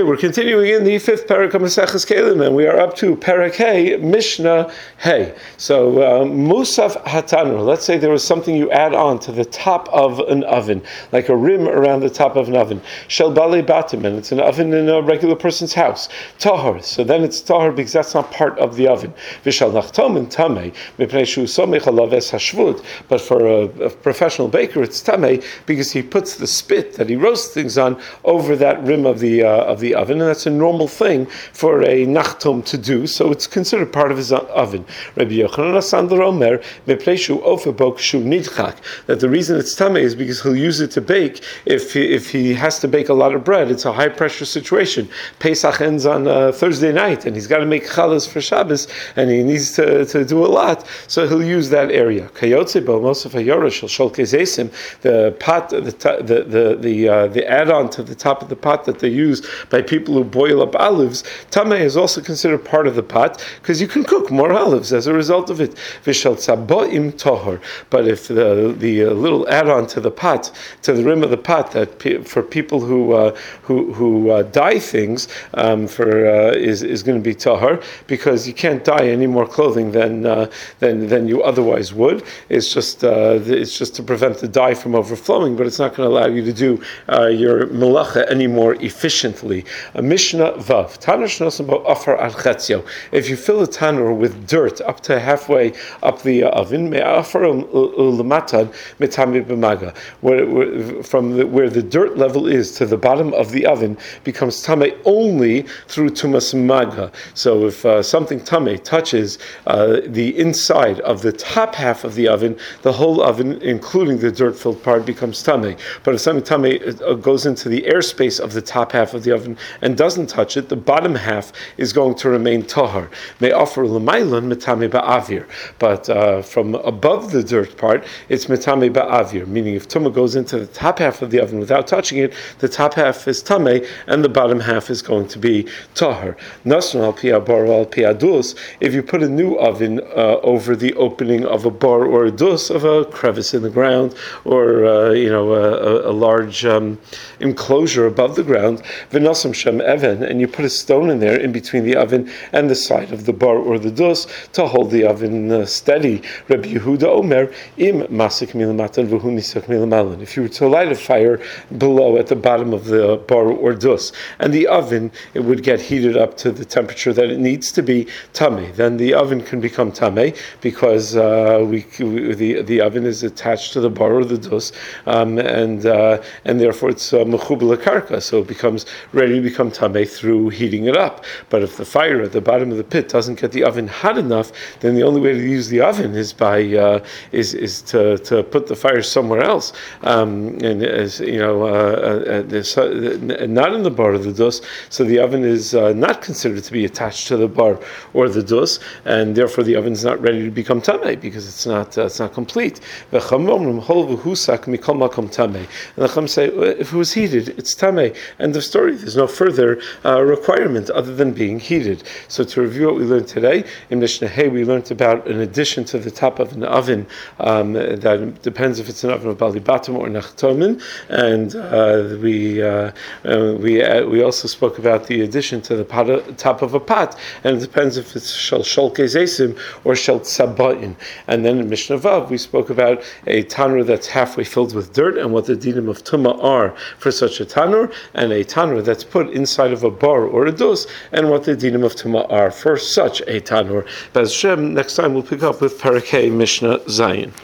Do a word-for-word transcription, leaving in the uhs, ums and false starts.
we're continuing in the fifth parak of Maseches Kelim, and we are up to Parak Hey, Mishnah Hey. So, uh, Musaf Hatanur, let's say there was something you add on to the top of an oven, like a rim around the top of an oven. Shel Bali Batim, and it's an oven in a regular person's house. Tahor, so then it's Tahor because that's not part of the oven. Vishal Nachtom and Tameh, Mipnei Shu Somech Alav Es Hashvut, but for a, a professional baker, it's Tameh because he puts the spit that he roasts things on over that rim of the uh, of the oven, and that's a normal thing for a nachtom to do, so it's considered part of his oven. Rabbi Yochanan Asandar Omer, Mepleishu Ofebok Shu Nidchak, that the reason it's tamei is because he'll use it to bake if he, if he has to bake a lot of bread. It's a high pressure situation. Pesach ends on uh, Thursday night, and he's got to make challahs for Shabbos, and he needs to, to do a lot, so he'll use that area. Kayotze Bo Mosef Hayora Shel Sholke Zesim, the pot, the the the the, uh, the add-on to the top of the pot that they use by people who boil up olives. Tameh is also considered part of the pot because you can cook more olives as a result of it. Vishal tzaboim tohor. But if the the uh, little add-on to the pot, to the rim of the pot, that pe- for people who uh, who who uh, dye things um, for uh, is is going to be tahor, because you can't dye any more clothing than uh, than than you otherwise would. It's just uh, it's just to prevent the dye from overflowing, but it's not going to allow you to do uh, your melacha any more efficiently. A Mishnah Vav. Tanur shnosam bo afar al chetzio. If you fill a tanur with dirt up to halfway up the uh, oven, me afar ulamatan mitami b'maga, where from the, where the dirt level is to the bottom of the oven becomes tamei only through tumas maga. So if uh, something tamei touches uh, the inside of the top half of the oven, the whole oven, including the dirt-filled part, becomes tamei. But if something tamei uh, goes into the airspace of the top half of the oven and doesn't touch it, the bottom half is going to remain tahar. May offer l'mailon metame ba'avir, but uh, from above the dirt part, it's metame ba'avir, meaning if tumah goes into the top half of the oven without touching it, the top half is tamei and the bottom half is going to be tahar. Nasron al pi abar al pi adus, if you put a new oven uh, over the opening of a bar or a dus, of a crevice in the ground, or uh, you know a, a, a large um, enclosure above the ground, v'nosam shem even, and you put a stone in there in between the oven and the side of the bar or the dus to hold the oven uh, steady. Rabbi Yehuda Omer, im masik milamatan v'hu nisak milamalan. If you were to light a fire below at the bottom of the bar or dus, and the oven, it would get heated up to the temperature that it needs to be tamei, then the oven can become tamei because uh, we, we the the oven is attached to the bar or the dus, um, and uh, and therefore it's mechubel uh, karka, so it becomes ready to become tamei through heating it up. But if the fire at the bottom of the pit doesn't get the oven hot enough, then the only way to use the oven is by uh, is is to, to put the fire somewhere else, um, and as you know, uh, uh, uh, not in the bar or the dus. So the oven is uh, not considered to be attached to the bar or the dus, and therefore the oven is not ready to become tamei because it's not uh, it's not complete. And the Chacham say if it was heated, it's tamei. End of story. There's no further uh, requirement other than being heated. So to review what we learned today, in Mishnah Hey, we learned about an addition to the top of an oven um, that depends if it's an oven of Bali Batim or Nachtomin, and uh, we uh, uh, we uh, we also spoke about the addition to the pot, uh, top of a pot, and it depends if it's Shel Sholke Zesim or Shel Tzabain. And then in Mishnah Vav, we spoke about a tanur that's halfway filled with dirt and what the dinim of Tumah are for such a tanur, and a tanur that's put inside of a bar or a dus, and what the dinim of Tumah are for such a tanur. Bez Shem, next time we'll pick up with Parakeh Mishnah Zayin.